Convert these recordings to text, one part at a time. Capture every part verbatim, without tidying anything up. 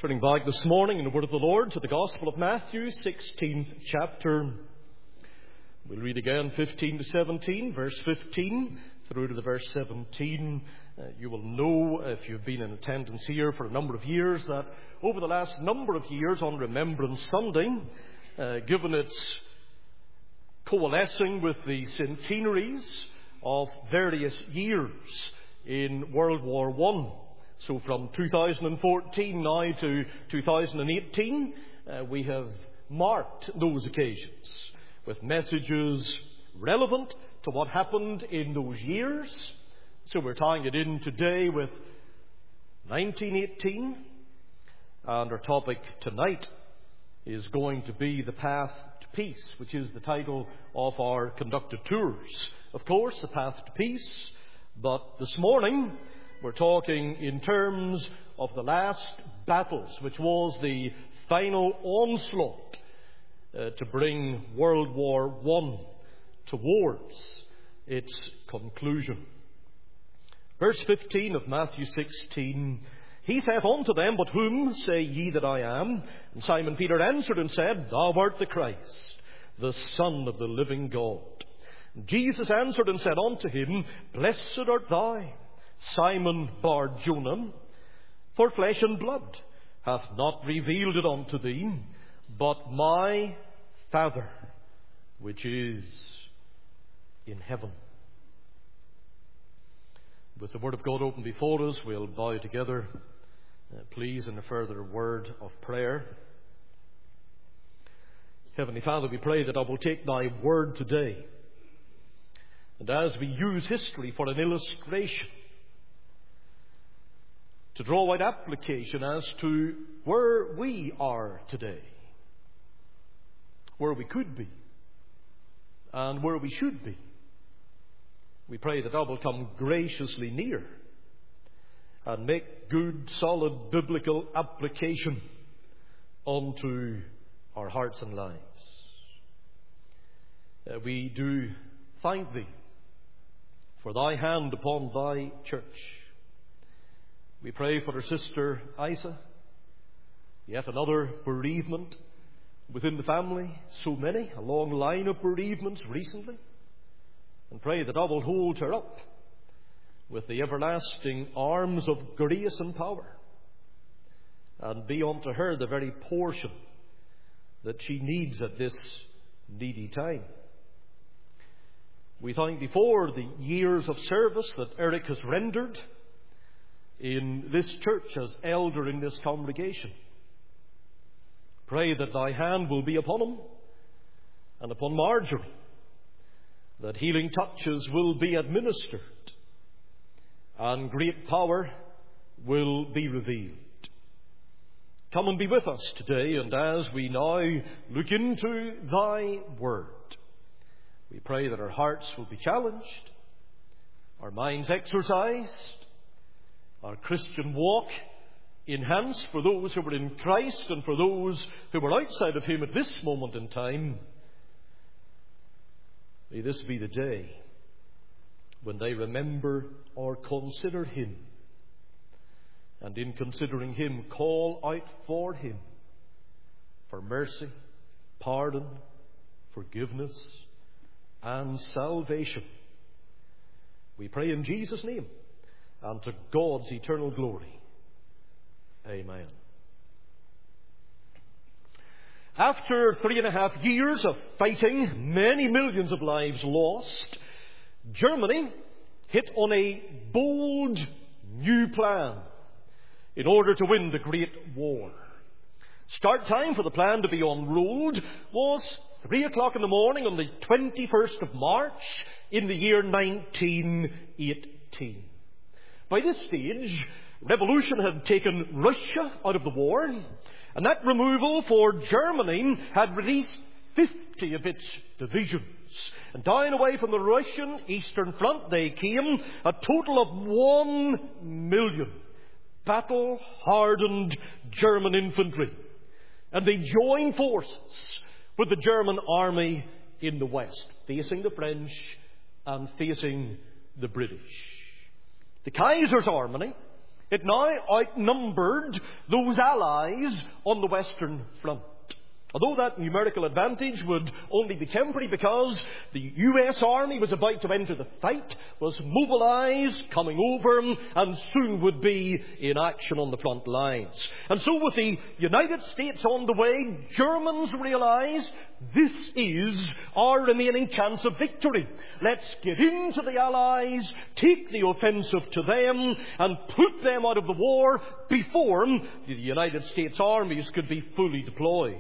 Turning back this morning in the Word of the Lord to the Gospel of Matthew, sixteenth chapter. We'll read again fifteen to seventeen, verse fifteen through to the verse seventeen. Uh, you will know, if you've been in attendance here for a number of years, that over the last number of years on Remembrance Sunday, uh, given its coalescing with the centenaries of various years in World War One, so from two thousand fourteen now to two thousand eighteen, uh, we have marked those occasions with messages relevant to what happened in those years. So we're tying it in today with nineteen eighteen, and our topic tonight is going to be The Path to Peace, which is the title of our conducted tours. Of course, The Path to Peace, but this morning we're talking in terms of the last battles, which was the final onslaught uh, to bring World War One towards its conclusion. Verse fifteen of Matthew sixteen, He saith unto them, But whom say ye that I am? And Simon Peter answered and said, Thou art the Christ, the Son of the living God. And Jesus answered and said unto him, Blessed art thou, Simon Bar-Jonah, for flesh and blood hath not revealed it unto thee, but my Father which is in heaven. With the Word of God open before us, we'll bow together, uh, please, in a further word of prayer. Heavenly Father, we pray that I will take Thy Word today, and as we use history for an illustration, to draw out application as to where we are today, where we could be, and where we should be. We pray that Thou will come graciously near and make good, solid, biblical application unto our hearts and lives. Uh, we do thank Thee for Thy hand upon Thy church. We pray for our sister Isa, yet another bereavement within the family, so many, a long line of bereavements recently, and pray that Thou will hold her up with the everlasting arms of grace and power, and be unto her the very portion that she needs at this needy time. We thank Thee for the years of service that Eric has rendered in this church as elder in this congregation. Pray that Thy hand will be upon him and upon Marjorie, that healing touches will be administered and great power will be revealed. Come and be with us today, and as we now look into Thy Word, we pray that our hearts will be challenged, our minds exercised, our Christian walk enhanced for those who are in Christ and for those who are outside of Him at this moment in time. May this be the day when they remember or consider Him, and in considering Him call out for Him for mercy, pardon, forgiveness and salvation. We pray in Jesus' name, and to God's eternal glory. Amen. After three and a half years of fighting, many millions of lives lost, Germany hit on a bold new plan in order to win the Great War. Start time for the plan to be unrolled was three o'clock in the morning on the twenty-first of March in the year nineteen eighteen. By this stage, revolution had taken Russia out of the war, and that removal for Germany had released fifty of its divisions. And down away from the Russian Eastern Front they came, a total of one million battle-hardened German infantry. And they joined forces with the German army in the west, facing the French and facing the British. The Kaiser's army It now outnumbered those allies on the Western Front. Although that numerical advantage would only be temporary, because the U S Army was about to enter the fight, was mobilized, coming over, and soon would be in action on the front lines. And so with the United States on the way, Germans realized this is our remaining chance of victory. Let's get into the Allies, take the offensive to them, and put them out of the war before the United States armies could be fully deployed.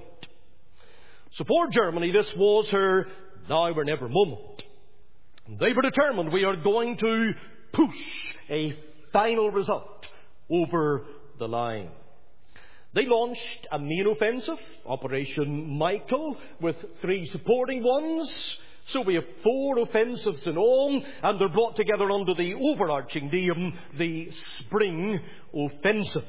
So for Germany, this was her now or never moment. They were determined, we are going to push a final result over the line. They launched a main offensive, Operation Michael, with three supporting ones. So we have four offensives in all, and they're brought together under the overarching name, the Spring Offensive.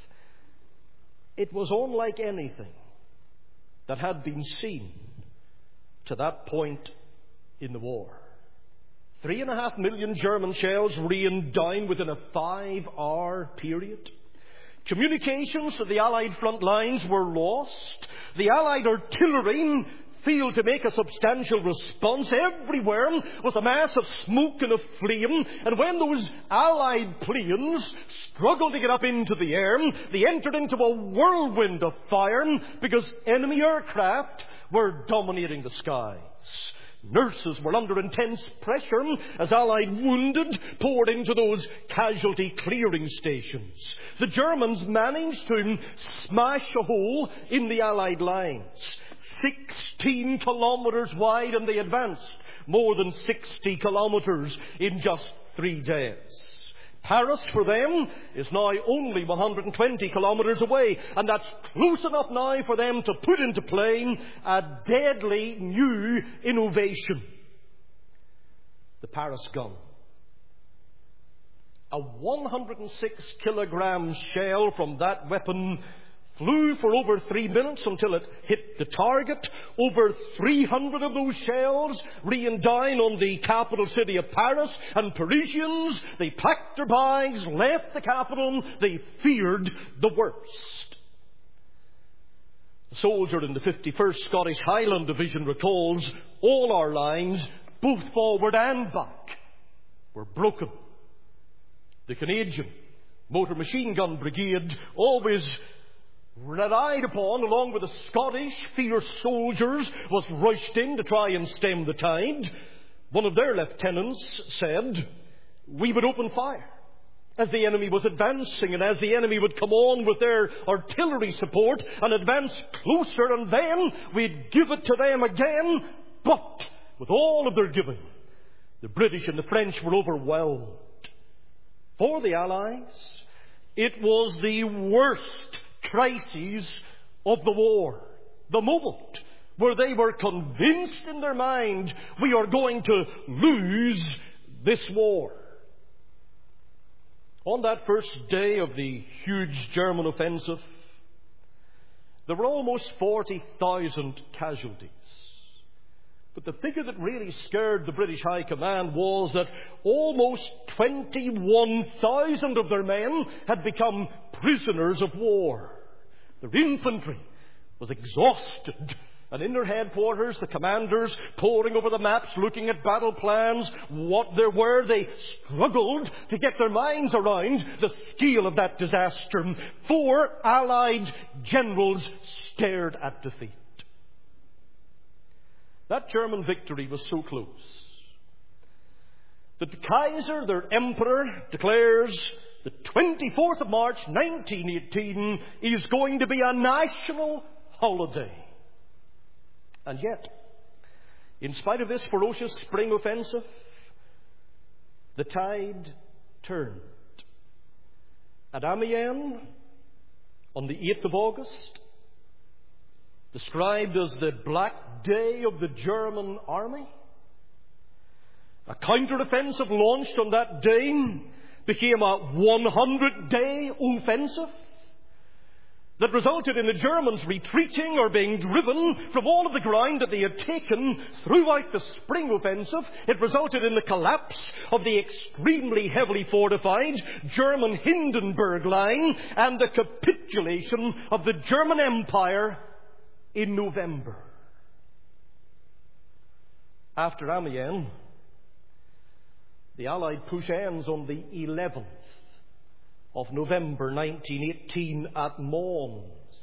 It was unlike anything that had been seen to that point in the war. Three and a half million German shells rained down within a five-hour period. Communications to the Allied front lines were lost. The Allied artillery failed to make a substantial response. Everywhere was a mass of smoke and of flame. And when those Allied planes struggled to get up into the air, they entered into a whirlwind of fire because enemy aircraft were dominating the skies. Nurses were under intense pressure as Allied wounded poured into those casualty clearing stations. The Germans managed to smash a hole in the Allied lines, sixteen kilometres wide, and they advanced more than sixty kilometres in just three days. Paris, for them, is now only one hundred twenty kilometres away, and that's close enough now for them to put into play a deadly new innovation. The Paris gun. A one hundred six kilogram shell from that weapon flew for over three minutes until it hit the target. Over three hundred of those shells rained down on the capital city of Paris, and Parisians, they packed their bags, left the capital. They feared the worst. A soldier in the fifty-first Scottish Highland Division recalls, all our lines, both forward and back, were broken. The Canadian Motor Machine Gun Brigade, always relied upon, along with the Scottish fierce soldiers, was rushed in to try and stem the tide. One of their lieutenants said, we would open fire as the enemy was advancing, and as the enemy would come on with their artillery support and advance closer, and then we'd give it to them again. But with all of their giving, the British and the French were overwhelmed. For the Allies, it was the worst crises of the war. The moment where they were convinced in their mind, we are going to lose this war. On that first day of the huge German offensive, there were almost forty thousand casualties. But the figure that really scared the British High Command was that almost twenty-one thousand of their men had become prisoners of war. Their infantry was exhausted. And in their headquarters, the commanders, poring over the maps, looking at battle plans, what there were, they struggled to get their minds around the scale of that disaster. Four Allied generals stared at defeat. That German victory was so close that the Kaiser, their emperor, declares the twenty-fourth of March nineteen eighteen is going to be a national holiday. And yet, in spite of this ferocious spring offensive, the tide turned. At Amiens, on the eighth of August, described as the Black Day of the German army, a counter-offensive launched on that day became a one hundred day offensive. that resulted in the Germans retreating or being driven from all of the ground that they had taken throughout the spring offensive. It resulted in the collapse of the extremely heavily fortified German Hindenburg Line and the capitulation of the German Empire in November. After Amiens, the Allied push ends on the eleventh of November nineteen eighteen at Mons,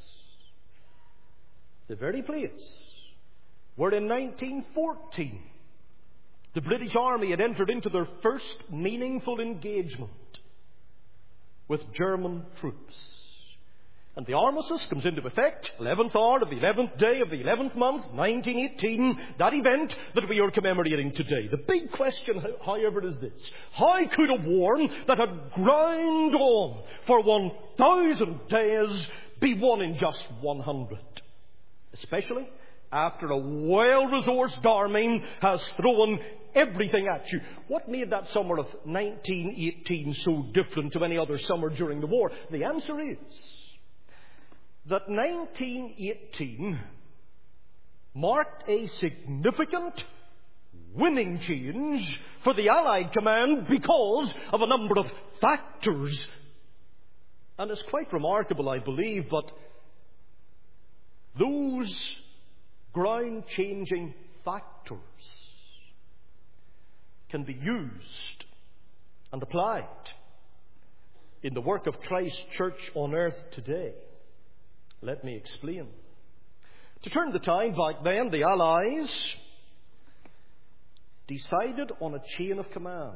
the very place where in nineteen fourteen the British Army had entered into their first meaningful engagement with German troops. And the armistice comes into effect, eleventh hour of the eleventh day of the eleventh month, nineteen eighteen, that event that we are commemorating today. The big question, however, is this: how could a war that had ground on for one thousand days be won in just one hundred? Especially after a well-resourced army has thrown everything at you. What made that summer of nineteen eighteen so different to any other summer during the war? The answer is that nineteen eighteen marked a significant winning change for the Allied command because of a number of factors. And it's quite remarkable, I believe, but those ground-changing factors can be used and applied in the work of Christ's church on earth today. Let me explain. To turn the time back then, the Allies decided on a chain of command.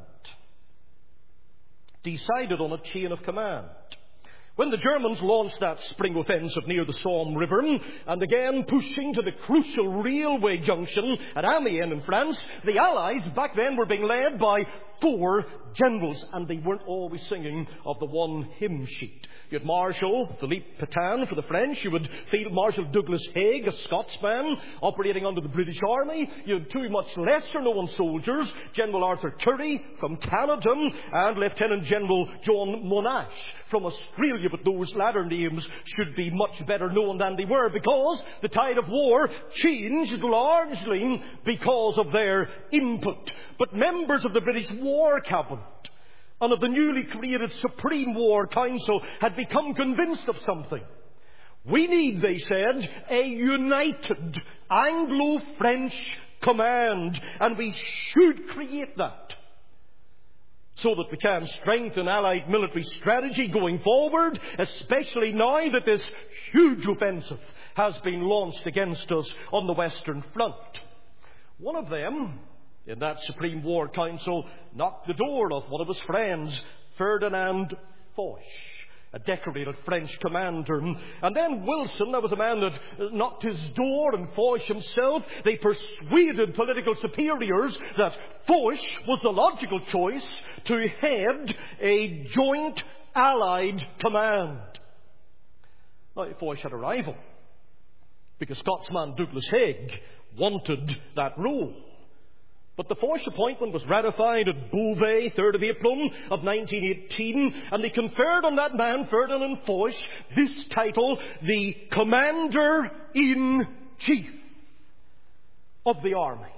Decided on a chain of command. When the Germans launched that spring offensive near the Somme River, and again pushing to the crucial railway junction at Amiens in France, the Allies back then were being led by four generals, and they weren't always singing of the one hymn sheet. You had Marshal Philippe Pétain for the French. You had Field Marshal Douglas Haig, a Scotsman, operating under the British Army. You had two much lesser-known soldiers, General Arthur Currie from Canada and Lieutenant General John Monash from Australia. But those latter names should be much better known than they were, because the tide of war changed largely because of their input. But members of the British War Cabinet and of the newly created Supreme War Council had become convinced of something. We need, they said, a united Anglo-French command, and we should create that so that we can strengthen Allied military strategy going forward, especially now that this huge offensive has been launched against us on the Western Front. One of them in that Supreme War Council knocked the door of one of his friends, Ferdinand Foch, a decorated French commander. And then Wilson, that was a man that knocked his door, and Foch himself, they persuaded political superiors that Foch was the logical choice to head a joint Allied command. Now, Foch had a rival, because Scotsman Douglas Haig wanted that role. But the Foch appointment was ratified at Beauvais, third of April of nineteen eighteen, and they conferred on that man, Ferdinand Foch, this title, the Commander-in-Chief of the Army.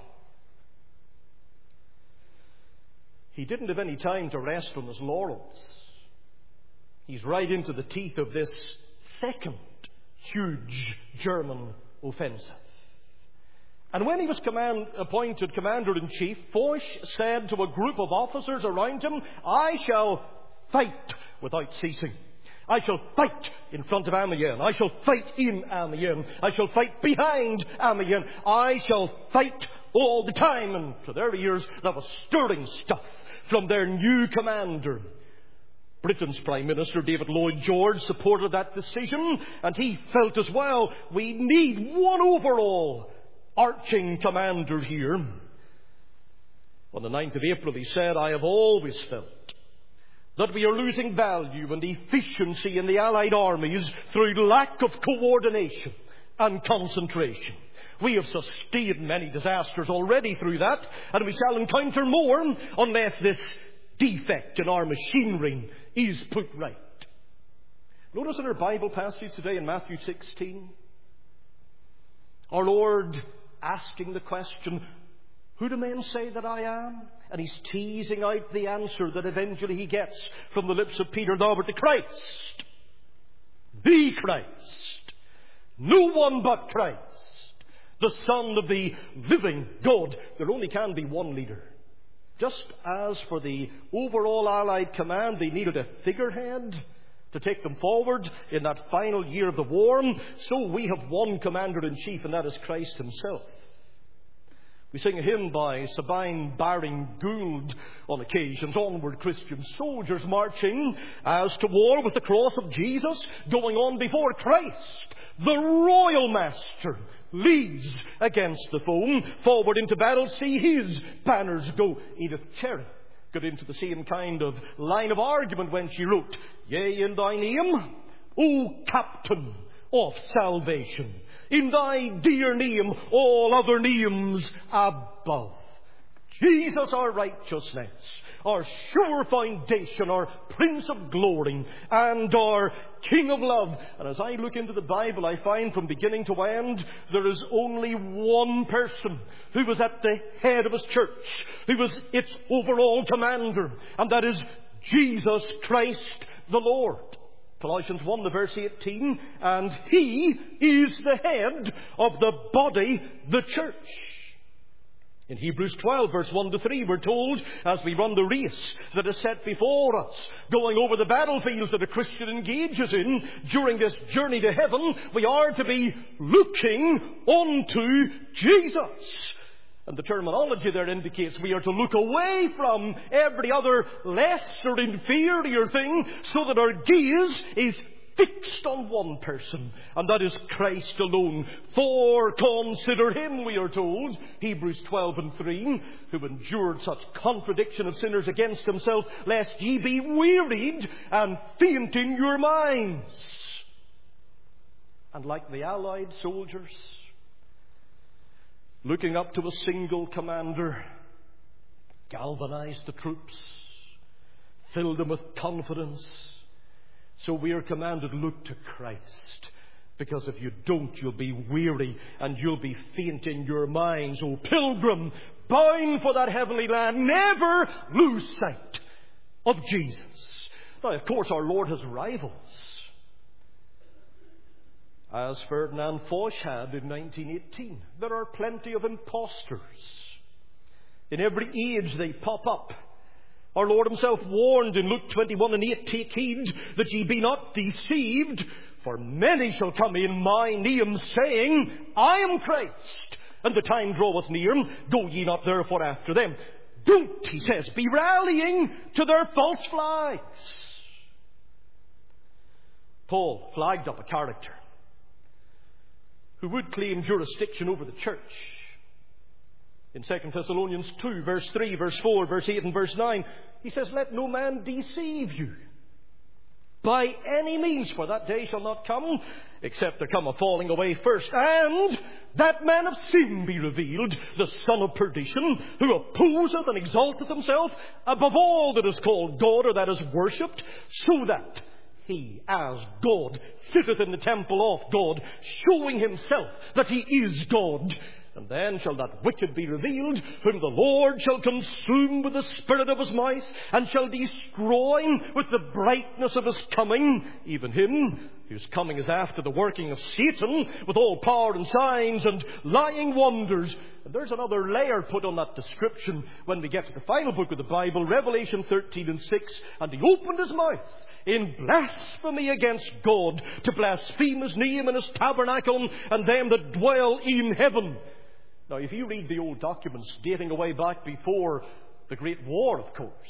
He didn't have any time to rest on his laurels. He's right into the teeth of this second huge German offensive. And when he was command, appointed Commander-in-Chief, Foch said to a group of officers around him, I shall fight without ceasing. I shall fight in front of Amiens. I shall fight in Amiens. I shall fight behind Amiens. I shall fight all the time. And to their ears, that was stirring stuff from their new commander. Britain's Prime Minister, David Lloyd George, supported that decision, and he felt as well, we need one overall arching commander here. On the ninth of April, he said, I have always felt that we are losing value and efficiency in the Allied armies through lack of coordination and concentration. We have sustained many disasters already through that, and we shall encounter more unless this defect in our machinery is put right. Notice in our Bible passage today in Matthew sixteen, our Lord asking the question, who do men say that I am? And he's teasing out the answer that eventually he gets from the lips of Peter, thou art the Christ. The Christ. No one but Christ. The Son of the living God. There only can be one leader. Just as for the overall Allied command, they needed a figurehead to take them forward in that final year of the war, so we have one Commander-in-Chief, and that is Christ himself. We sing a hymn by Sabine Baring Gould on occasions, onward Christian soldiers marching as to war with the cross of Jesus, going on before Christ, the royal master, leads against the foe. Forward into battle, see his banners go. Edith Cherry got into the same kind of line of argument when she wrote, yea, in thy name, O Captain of salvation, in thy dear name, all other names above. Jesus, our righteousness, our sure foundation, our Prince of glory, and our King of love. And as I look into the Bible, I find from beginning to end, there is only one person who was at the head of his church, who was its overall commander, and that is Jesus Christ the Lord. Colossians one, the verse eighteen, and he is the head of the body, the church. In Hebrews twelve, verse one to three, we're told, as we run the race that is set before us, going over the battlefields that a Christian engages in during this journey to heaven, we are to be looking unto Jesus. And the terminology there indicates we are to look away from every other lesser, inferior thing, so that our gaze is fixed on one person, and that is Christ alone. For consider him, we are told, Hebrews twelve and three, who endured such contradiction of sinners against himself, lest ye be wearied and faint in your minds. And like the Allied soldiers, looking up to a single commander, galvanized the troops, filled them with confidence. So we are commanded, look to Christ. Because if you don't, you'll be weary and you'll be faint in your minds. O pilgrim, bound for that heavenly land, never lose sight of Jesus. Now, of course, our Lord has rivals, as Ferdinand Foch had in nineteen eighteen. There are plenty of impostors. In every age they pop up. Our Lord himself warned in Luke twenty-one and eight, take heed that ye be not deceived, for many shall come in my name, saying, I am Christ, and the time draweth near, go ye not therefore after them. Don't, he says, be rallying to their false flags. Paul flagged up a character who would claim jurisdiction over the church. In Second Thessalonians two, verse three, verse four, verse eight and verse nine, he says, let no man deceive you by any means, for that day shall not come, except there come a falling away first, and that man of sin be revealed, the son of perdition, who opposeth and exalteth himself above all that is called God, or that is worshipped, so that he, as God, sitteth in the temple of God, showing himself that he is God. And then shall that wicked be revealed, whom the Lord shall consume with the spirit of his mouth, and shall destroy with the brightness of his coming, even him whose coming is after the working of Satan, with all power and signs and lying wonders. And there's another layer put on that description when we get to the final book of the Bible, Revelation thirteen and six, and he opened his mouth in blasphemy against God, to blaspheme his name and his tabernacle, and them that dwell in heaven. Now, if you read the old documents dating away back before the Great War, of course,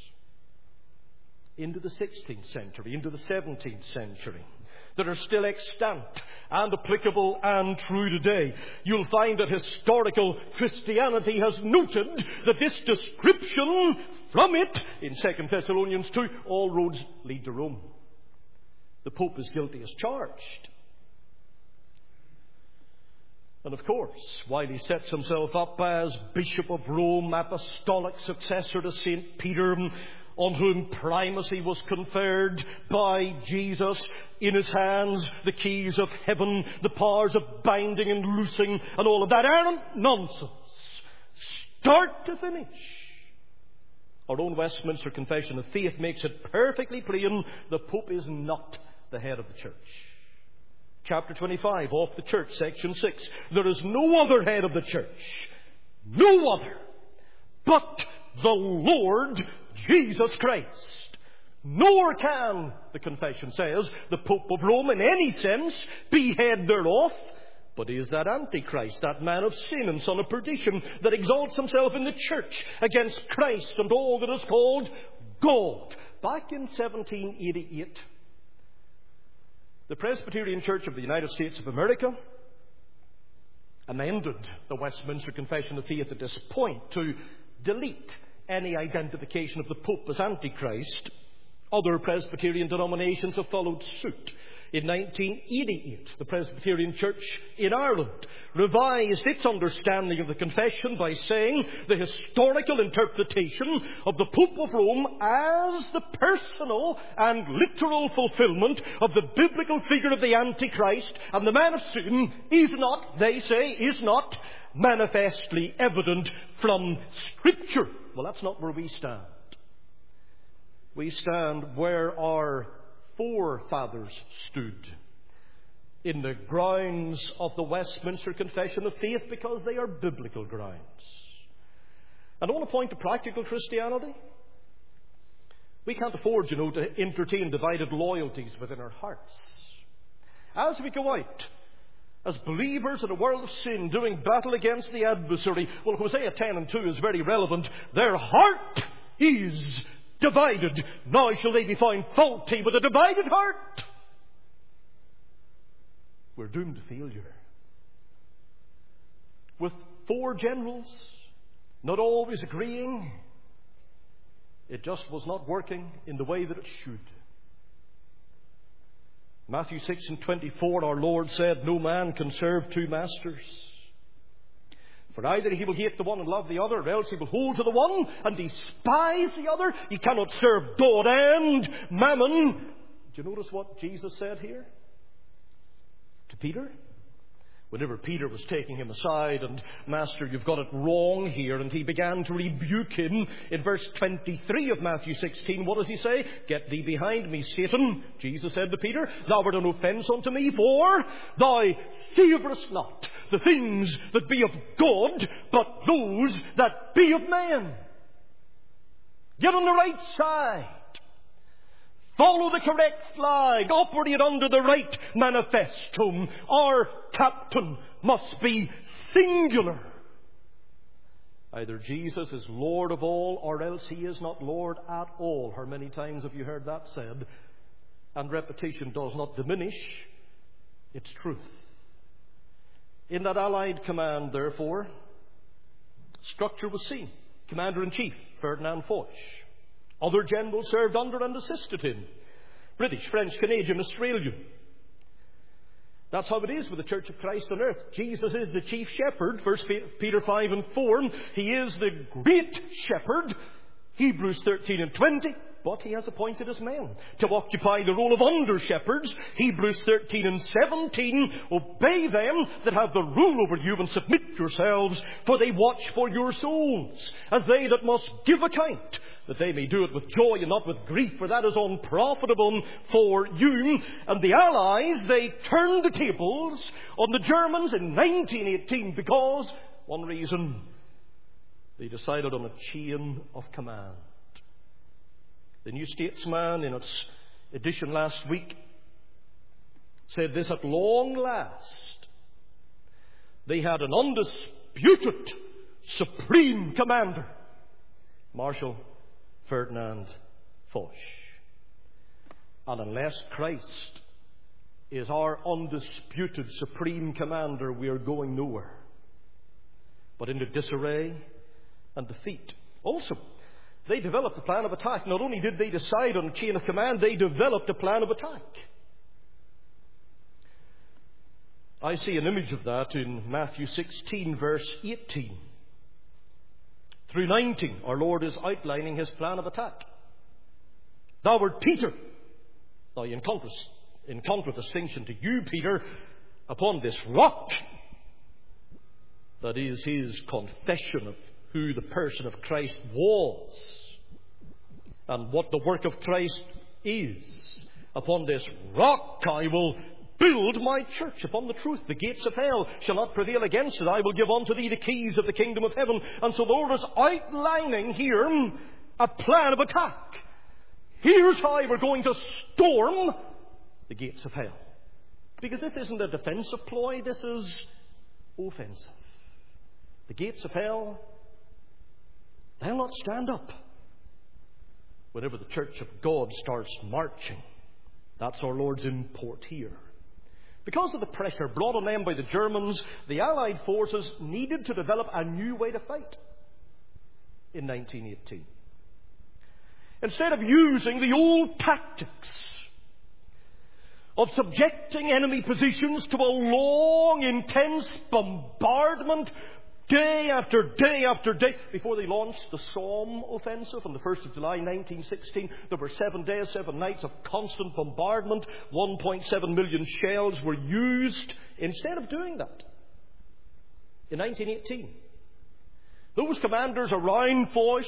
into the sixteenth century, into the seventeenth century, that are still extant and applicable and true today, you'll find that historical Christianity has noted that this description from it, in Second Thessalonians two, all roads lead to Rome. The Pope is guilty as charged. And of course, while he sets himself up as Bishop of Rome, apostolic successor to Saint Peter, on whom primacy was conferred by Jesus, in his hands the keys of heaven, the powers of binding and loosing, and all of that errant nonsense, start to finish. Our own Westminster Confession of Faith makes it perfectly plain the Pope is not the head of the Church. Chapter twenty-five, off the Church, section six. There is no other head of the Church, no other, but the Lord Jesus Christ. Nor can, the confession says, the Pope of Rome in any sense be head thereof, but he is that Antichrist, that man of sin and son of perdition, that exalts himself in the Church against Christ and all that is called God. Back in seventeen eighty-eight, the Presbyterian Church of the United States of America amended the Westminster Confession of Faith at this point to delete any identification of the Pope as Antichrist. Other Presbyterian denominations have followed suit. In nineteen eighty-eight, the Presbyterian Church in Ireland revised its understanding of the confession by saying the historical interpretation of the Pope of Rome as the personal and literal fulfillment of the biblical figure of the Antichrist and the man of sin is not, they say, is not manifestly evident from Scripture. Well, that's not where we stand. We stand where our forefathers stood, in the grounds of the Westminster Confession of Faith, because they are biblical grounds. And I want to point to practical Christianity. We can't afford, you know, to entertain divided loyalties within our hearts. As we go out as believers in a world of sin, doing battle against the adversary, well, Hosea ten and two is very relevant. Their heart is divided. Now shall they be found faulty with a divided heart. We're doomed to failure. With four generals not always agreeing, it just was not working in the way that it should. Matthew six and twenty-four, our Lord said, no man can serve two masters. For either he will hate the one and love the other, or else he will hold to the one and despise the other. He cannot serve God and mammon. Do you notice what Jesus said here to Peter? Whenever Peter was taking him aside, and Master, you've got it wrong here, and he began to rebuke him in verse twenty-three of Matthew sixteen, what does he say? Get thee behind me, Satan, Jesus said to Peter, thou art an offence unto me, for thou savourest not the things that be of God, but those that be of men. Get on the right side. Follow the correct flag. Operate under the right manifestum. Our captain must be singular. Either Jesus is Lord of all, or else he is not Lord at all. How many times have you heard that said? And repetition does not diminish its truth. In that Allied command, therefore, structure was seen. Commander-in-Chief, Ferdinand Foch. Other generals served under and assisted him. British, French, Canadian, Australian. That's how it is with the Church of Christ on earth. Jesus is the chief shepherd, First Peter five and four. He is the great shepherd, Hebrews thirteen and twenty. But he has appointed his men to occupy the role of under-shepherds, Hebrews thirteen and seventeen. Obey them that have the rule over you, and submit yourselves, for they watch for your souls, as they that must give account, that they may do it with joy and not with grief, for that is unprofitable for you. And the Allies, they turned the tables on the Germans in nineteen eighteen because, one reason, they decided on a chain of command. The New Statesman, in its edition last week, said this: at long last, they had an undisputed supreme commander, Marshal Ferdinand Foch. And unless Christ is our undisputed supreme commander, we are going nowhere but into disarray and defeat. Also, they developed a plan of attack. Not only did they decide on a chain of command, they developed a plan of attack. I see an image of that in Matthew sixteen, verse eighteen through nineteen. Our Lord is outlining his plan of attack. Thou art Peter. Now, in, contrast, in contradistinction to you, Peter, upon this rock, that is his confession of who the person of Christ was and what the work of Christ is. Upon this rock I will build my church, upon the truth. The gates of hell shall not prevail against it. I will give unto thee the keys of the kingdom of heaven. And so the Lord is outlining here a plan of attack. Here's how we're going to storm the gates of hell. Because this isn't a defensive ploy, this is offensive. The gates of hell, they'll not stand up whenever the church of God starts marching. That's our Lord's import here. Because of the pressure brought on them by the Germans, the Allied forces needed to develop a new way to fight in nineteen eighteen. Instead of using the old tactics of subjecting enemy positions to a long, intense bombardment day after day after day. Before they launched the Somme offensive on the first of July nineteen sixteen, there were seven days, seven nights of constant bombardment. one point seven million shells were used. Instead of doing that, in nineteen eighteen, those commanders around Foch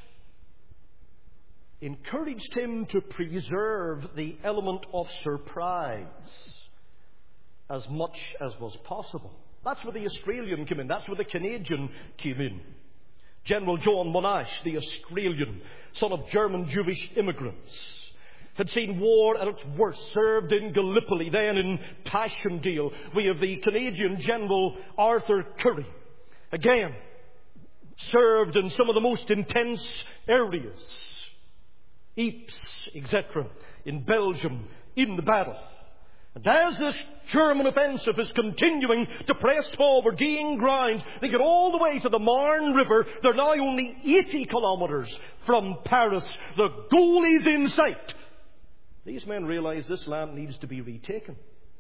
encouraged him to preserve the element of surprise as much as was possible. That's where the Australian came in. That's where the Canadian came in. General John Monash, the Australian, son of German Jewish immigrants, had seen war at its worst, served in Gallipoli, then in Passchendaele. We have the Canadian General Arthur Currie, again, served in some of the most intense areas, Ypres, et cetera, in Belgium, in the battle. And as this German offensive is continuing to press forward, gain ground, they get all the way to the Marne River. They're now only eighty kilometres from Paris. The goal is in sight. These men realize this land needs to be retaken.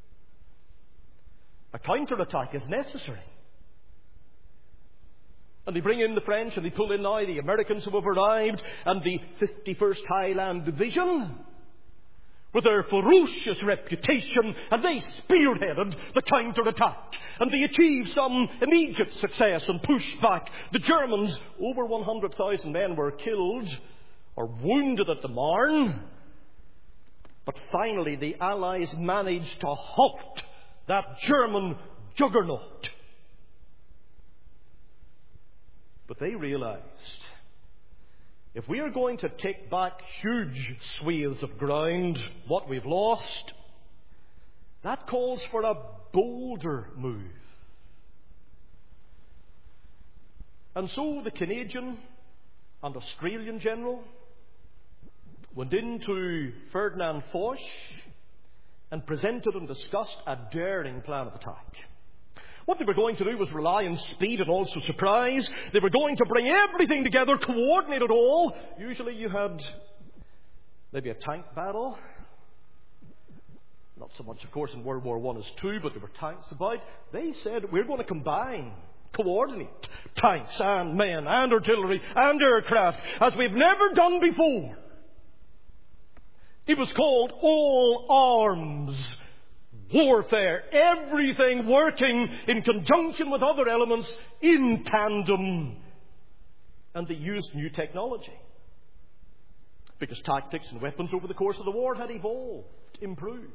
A counterattack is necessary. And they bring in the French, and they pull in now the Americans who have arrived, and the fifty-first Highland Division, with their ferocious reputation, and they spearheaded the counter-attack. And they achieved some immediate success and pushed back. The Germans, over one hundred thousand men were killed or wounded at the Marne. But finally the Allies managed to halt that German juggernaut. But they realized, if we are going to take back huge swathes of ground, what we've lost, that calls for a bolder move. And so the Canadian and Australian general went into Ferdinand Foch and presented and discussed a daring plan of attack. What they were going to do was rely on speed and also surprise. They were going to bring everything together, coordinate it all. Usually you had maybe a tank battle. Not so much, of course, in World War One as two, but there were tanks about. They said, we're going to combine, coordinate tanks and men and artillery and aircraft as we've never done before. It was called all arms warfare. Everything working in conjunction with other elements in tandem. And they used new technology. Because tactics and weapons over the course of the war had evolved, improved.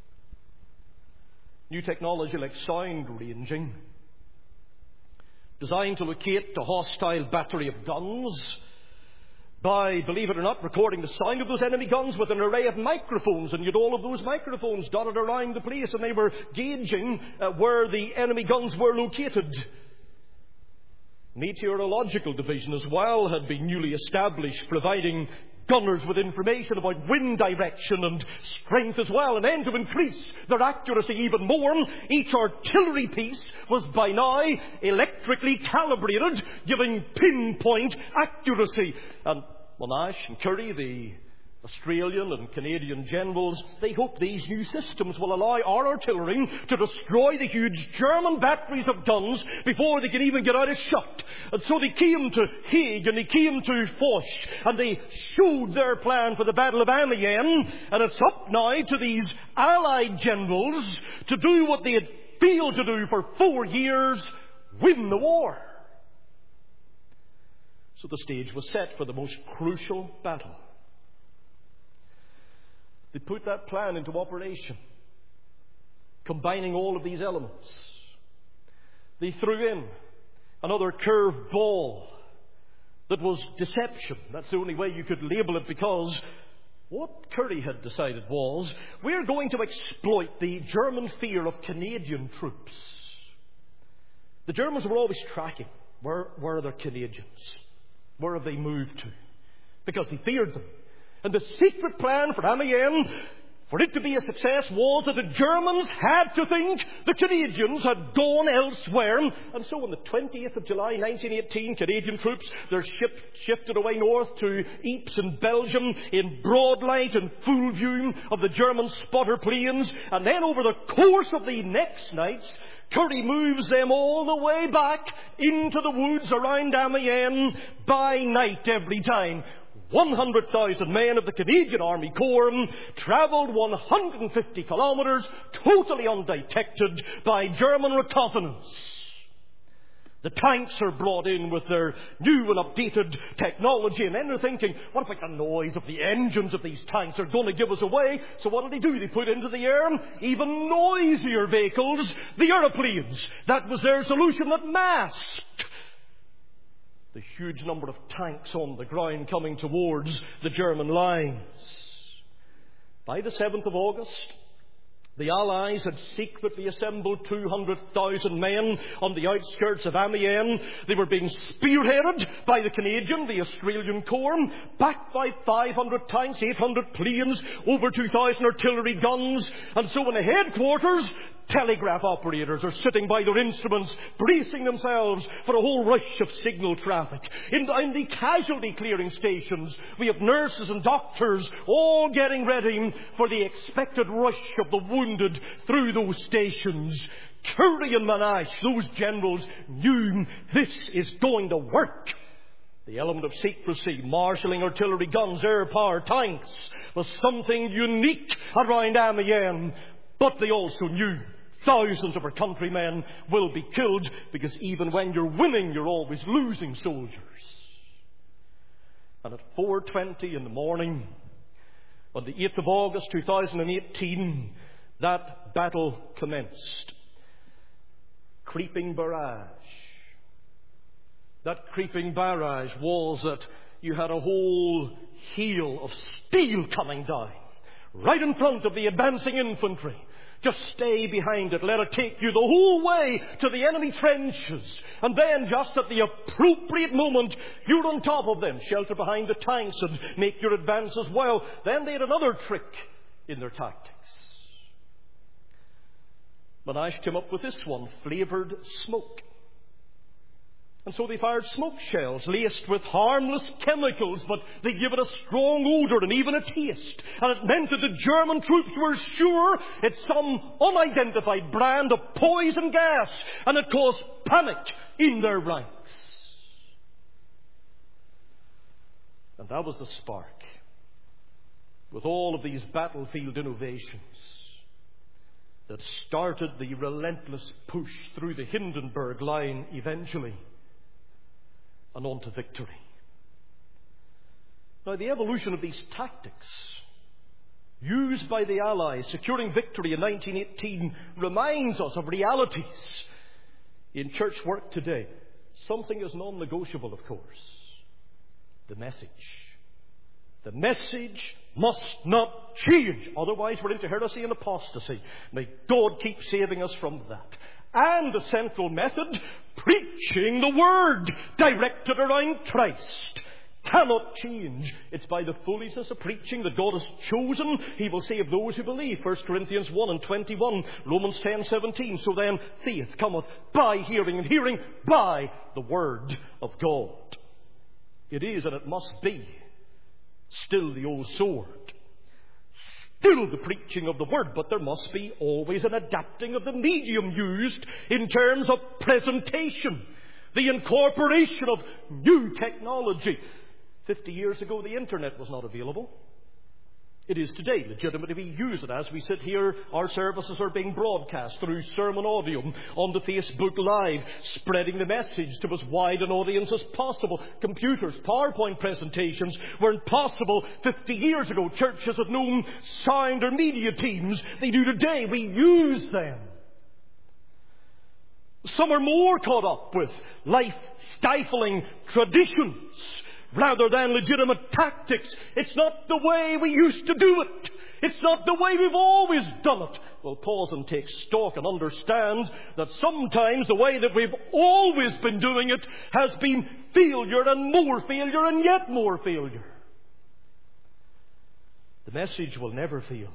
New technology like sound ranging, designed to locate a hostile battery of guns by, believe it or not, recording the sound of those enemy guns with an array of microphones. And you had all of those microphones dotted around the place, and they were gauging uh, where the enemy guns were located. Meteorological division as well had been newly established, providing gunners with information about wind direction and strength as well. And then to increase their accuracy even more, each artillery piece was by now electrically calibrated, giving pinpoint accuracy. And Monash and Currie, the Australian and Canadian generals, they hope these new systems will allow our artillery to destroy the huge German batteries of guns before they can even get out of shot. And so they came to Hague and they came to Foch and they showed their plan for the Battle of Amiens. And it's up now to these Allied generals to do what they had failed to do for four years, win the war. So the stage was set for the most crucial battle. They put that plan into operation, combining all of these elements. They threw in another curved ball that was deception. That's the only way you could label it, because what Currie had decided was, we're going to exploit the German fear of Canadian troops. The Germans were always tracking. Where, where are their Canadians? Where have they moved to? Because he feared them. And the secret plan for Amiens, for it to be a success, was that the Germans had to think the Canadians had gone elsewhere. And so on the twentieth of July nineteen eighteen, Canadian troops, they're shift, shifted away north to Ypres in Belgium in broad light and full view of the German spotter planes. And then over the course of the next nights, Currie moves them all the way back into the woods around Amiens by night every time. one hundred thousand men of the Canadian Army Corps travelled one hundred fifty kilometres totally undetected by German reconnaissance. The tanks are brought in with their new and updated technology, and then they're thinking, what about the noise of the engines of these tanks are going to give us away? So what did they do? They put into the air even noisier vehicles, the aeroplanes. That was their solution that masked the huge number of tanks on the ground coming towards the German lines. By the seventh of August, the Allies had secretly assembled two hundred thousand men on the outskirts of Amiens. They were being spearheaded by the Canadian, the Australian Corps, backed by five hundred tanks, eight hundred planes, over two thousand artillery guns. And so in the headquarters, telegraph operators are sitting by their instruments, bracing themselves for a whole rush of signal traffic. In, in the casualty clearing stations, we have nurses and doctors all getting ready for the expected rush of the wounded through those stations. Currie and Monash, those generals, knew this is going to work. The element of secrecy, marshalling artillery guns, air power, tanks, was something unique around Amiens. But they also knew thousands of our countrymen will be killed, because even when you're winning, you're always losing soldiers. And at four twenty in the morning, on the eighth of August two thousand eighteen, that battle commenced. Creeping barrage. That creeping barrage was that you had a whole hail of steel coming down right in front of the advancing infantry. Just stay behind it. Let it take you the whole way to the enemy trenches. And then, just at the appropriate moment, you're on top of them. Shelter behind the tanks and make your advance as well. Then they had another trick in their tactics. Monash came up with this one, flavoured smoke. And so they fired smoke shells laced with harmless chemicals, but they give it a strong odour and even a taste. And it meant that the German troops were sure it's some unidentified brand of poison gas, and it caused panic in their ranks. And that was the spark, with all of these battlefield innovations, that started the relentless push through the Hindenburg line eventually, and on to victory. Now, the evolution of these tactics used by the Allies securing victory in nineteen eighteen reminds us of realities in church work today. Something is non-negotiable, of course. The message. The message must not change. Otherwise, we're into heresy and apostasy. May God keep saving us from that. And the central method, preaching the Word directed around Christ, cannot change. It's by the foolishness of preaching that God has chosen. He will save those who believe. First Corinthians one and twenty-one, Romans ten seventeen. So then, faith cometh by hearing, and hearing by the Word of God. It is, and it must be, Still the old sword. Still the preaching of the Word, but there must be always an adapting of the medium used in terms of presentation. The incorporation of new technology. Fifty years ago, the internet was not available. It is today. Legitimately, we use it. As we sit here, our services are being broadcast through Sermon Audio on the Facebook Live, spreading the message to as wide an audience as possible. Computers, PowerPoint presentations weren't possible fifty years ago. Churches had known sound or media teams. They do today. We use them. Some are more caught up with life-stifling traditions rather than legitimate tactics. It's not the way we used to do it. It's not the way we've always done it. Well, pause and take stock and understand that sometimes the way that we've always been doing it has been failure and more failure and yet more failure. The message will never fail.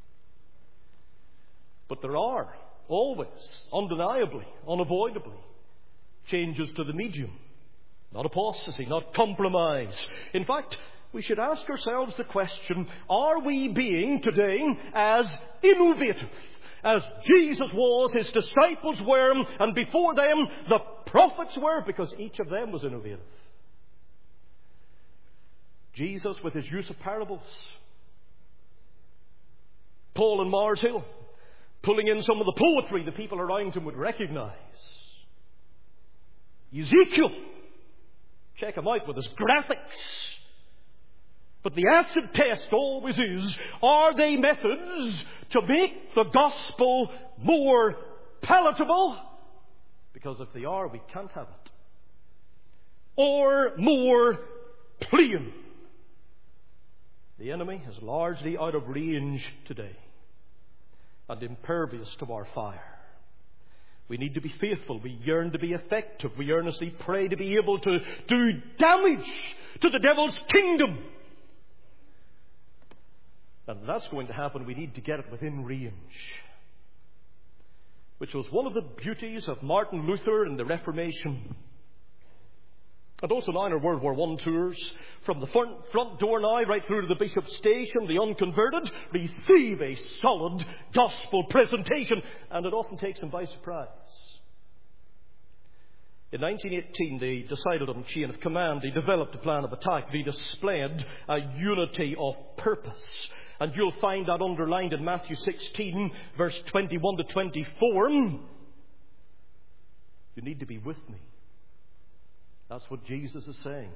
But there are always, undeniably, unavoidably, changes to the medium. Not apostasy, not compromise. In fact, we should ask ourselves the question, are we being today as innovative as Jesus was, his disciples were, and before them the prophets were, because each of them was innovative. Jesus with his use of parables. Paul and Mars Hill pulling in some of the poetry the people around him would recognize. Ezekiel, check him out with his graphics. But the acid test always is, are they methods to make the gospel more palatable? Because if they are, we can't have it. Or more plain. The enemy is largely out of range today and impervious to our fire. We need to be faithful. We yearn to be effective. We earnestly pray to be able to do damage to the devil's kingdom. And that's going to happen. We need to get it within range. Which was one of the beauties of Martin Luther and the Reformation. And also now in our World War One tours, from the front, front door now right through to the Bishop's Station, the unconverted receive a solid gospel presentation, and it often takes them by surprise. In nineteen eighteen, they decided on chain of command. They developed a plan of attack. They displayed a unity of purpose. And you'll find that underlined in Matthew sixteen, verse twenty-one to twenty-four. You need to be with me. That's what Jesus is saying.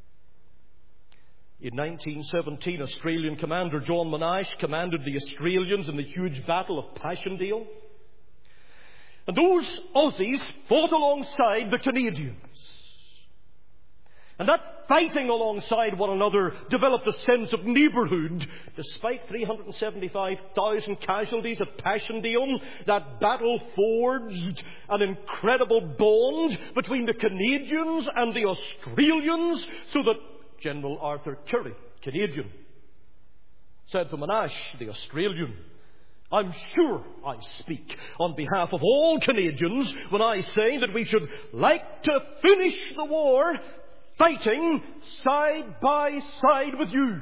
In nineteen seventeen, Australian commander John Monash commanded the Australians in the huge battle of Passchendaele. And those Aussies fought alongside the Canadians. And that fighting alongside one another developed a sense of neighbourhood. Despite three hundred seventy-five thousand casualties at Passchendaele, that battle forged an incredible bond between the Canadians and the Australians, so that General Arthur Currie, Canadian, said to Monash, the Australian, I'm sure I speak on behalf of all Canadians when I say that we should like to finish the war fighting side by side with you.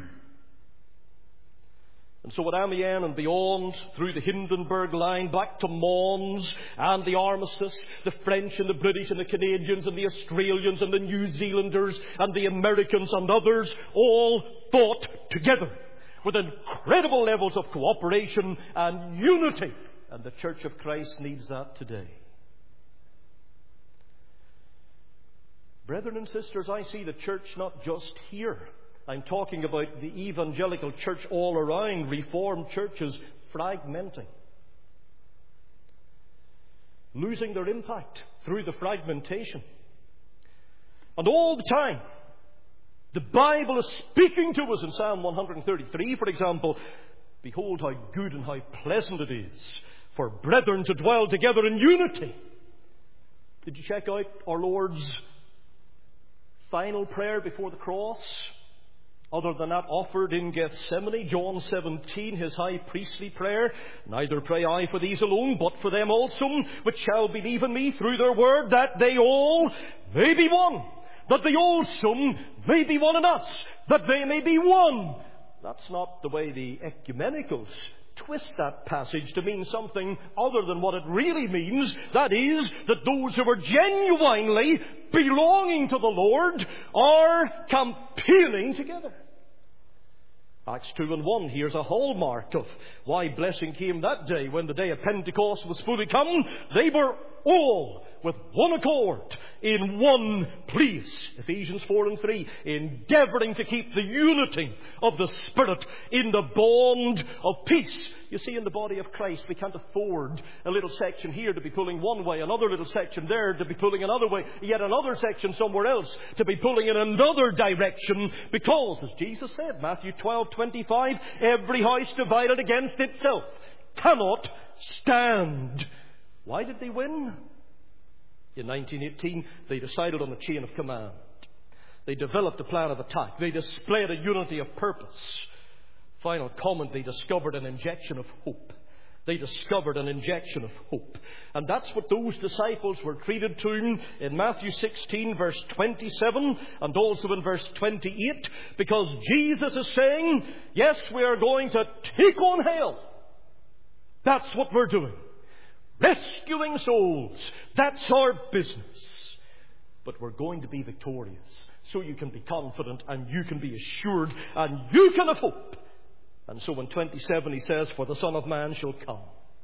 And so at Amiens and beyond, through the Hindenburg Line, back to Mons and the Armistice, the French and the British and the Canadians and the Australians and the New Zealanders and the Americans and others all fought together with incredible levels of cooperation and unity. And the Church of Christ needs that today. Brethren and sisters, I see the church not just here. I'm talking about the evangelical church all around, Reformed churches fragmenting. Losing their impact through the fragmentation. And all the time, the Bible is speaking to us in Psalm one thirty-three, for example. Behold how good and how pleasant it is for brethren to dwell together in unity. Did you check out our Lord's final prayer before the cross? Other than that offered in Gethsemane, John seventeen, his high priestly prayer. Neither pray I for these alone, but for them also, which shall believe in me through their word, that they all may be one. that they also may be one in us, that they may be one. That's not the way the ecumenicals twist that passage to mean something other than what it really means. That is, that those who are genuinely belonging to the Lord are campaigning together. Acts two and one, here's a hallmark of why blessing came that day. When the day of Pentecost was fully come, they were all with one accord in one place. Ephesians four and three, endeavouring to keep the unity of the Spirit in the bond of peace. You see, in the body of Christ, we can't afford a little section here to be pulling one way, another little section there to be pulling another way, yet another section somewhere else to be pulling in another direction, because, as Jesus said, Matthew twelve twenty-five, every house divided against itself cannot stand. Why did they win? In nineteen eighteen, they decided on a chain of command. They developed a plan of attack. They displayed a unity of purpose. Final comment, they discovered an injection of hope. They discovered an injection of hope. And that's what those disciples were treated to in Matthew sixteen, verse twenty-seven, and also in verse twenty-eight, because Jesus is saying, yes, we are going to take on hell. That's what we're doing. Rescuing souls. That's our business. But we're going to be victorious. So you can be confident and you can be assured and you can have hope. And so in twenty-seven he says, for the Son of Man shall come.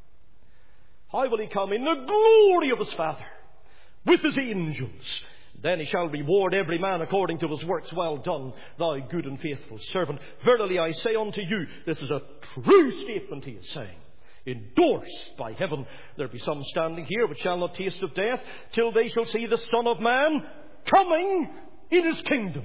How will he come? In the glory of his Father, with his angels. Then he shall reward every man according to his works. Well done, thou good and faithful servant. Verily I say unto you, this is a true statement he is saying, endorsed by heaven. There be some standing here which shall not taste of death till they shall see the Son of Man coming in his kingdom.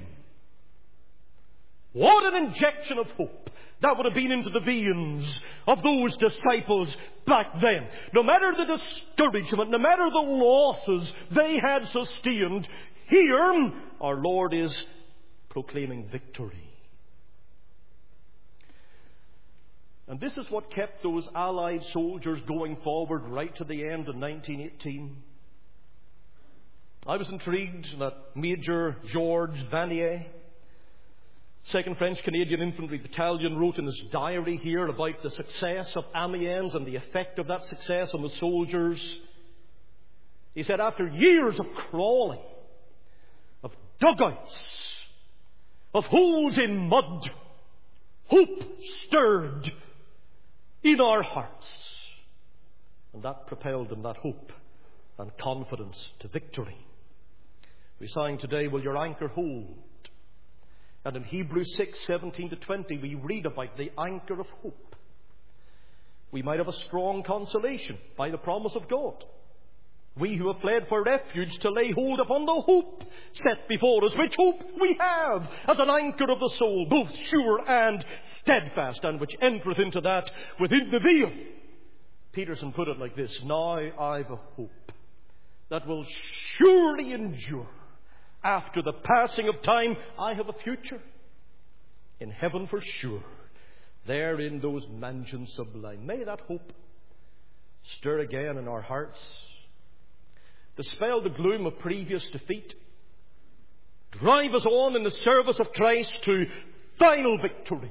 What an injection of hope that would have been into the veins of those disciples back then. No matter the discouragement, no matter the losses they had sustained, here our Lord is proclaiming victory. And this is what kept those Allied soldiers going forward right to the end in nineteen eighteen. I was intrigued that Major Georges Vanier, second French Canadian Infantry Battalion, wrote in his diary here about the success of Amiens and the effect of that success on the soldiers. He said, after years of crawling, of dugouts, of holes in mud, hope stirred in our hearts. And that propelled them, that hope and confidence, to victory. We sang today, will your anchor hold? And in Hebrews six, seventeen to twenty, we read about the anchor of hope. We might have a strong consolation by the promise of God. We who have fled for refuge to lay hold upon the hope set before us, which hope we have as an anchor of the soul, both sure and steadfast, and which entereth into that within the veil. Peterson put it like this, now I've a hope that will surely endure. After the passing of time, I have a future in heaven for sure, there in those mansions sublime. May that hope stir again in our hearts, dispel the gloom of previous defeat, drive us on in the service of Christ to final victory.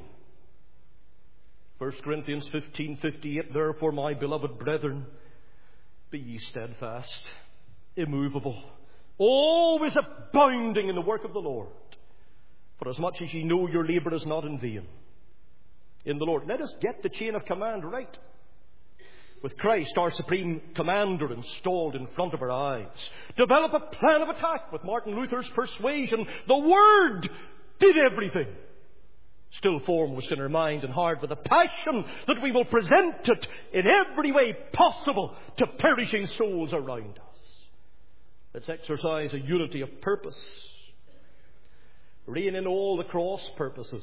First Corinthians fifteen fifty-eight, therefore, my beloved brethren, be ye steadfast, immovable, always abounding in the work of the Lord, for as much as ye know your labour is not in vain in the Lord. Let us get the chain of command right, with Christ, our supreme commander, installed in front of our eyes. Develop a plan of attack with Martin Luther's persuasion. The Word did everything. Still foremost in our mind and heart, with a passion that we will present it in every way possible to perishing souls around us. Let's exercise a unity of purpose. Rein in all the cross purposes.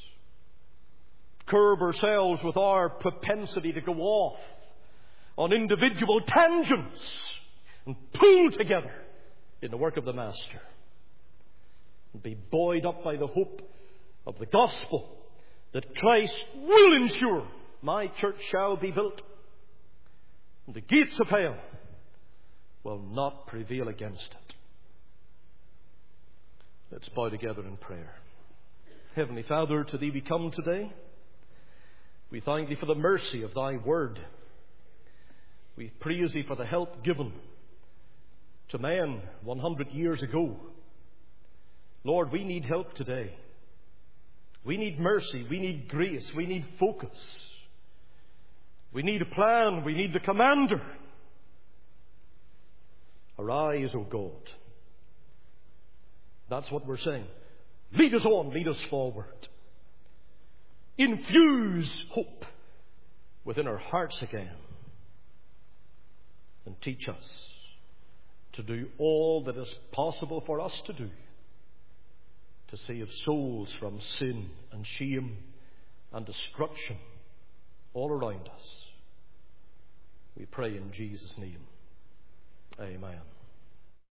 Curb ourselves with our propensity to go off on individual tangents and pull together in the work of the Master. And be buoyed up by the hope of the gospel that Christ will ensure my church shall be built, and the gates of hell will not prevail against it. Let's bow together in prayer. Heavenly Father, to Thee we come today. We thank Thee for the mercy of Thy word. We praise Thee for the help given to men one hundred years ago. Lord, we need help today. We need mercy. We need grace. We need focus. We need a plan. We need the commander. Arise, O God. That's what we're saying. Lead us on. Lead us forward. Infuse hope within our hearts again. And teach us to do all that is possible for us to do to save souls from sin and shame and destruction all around us. We pray in Jesus' name. Amen.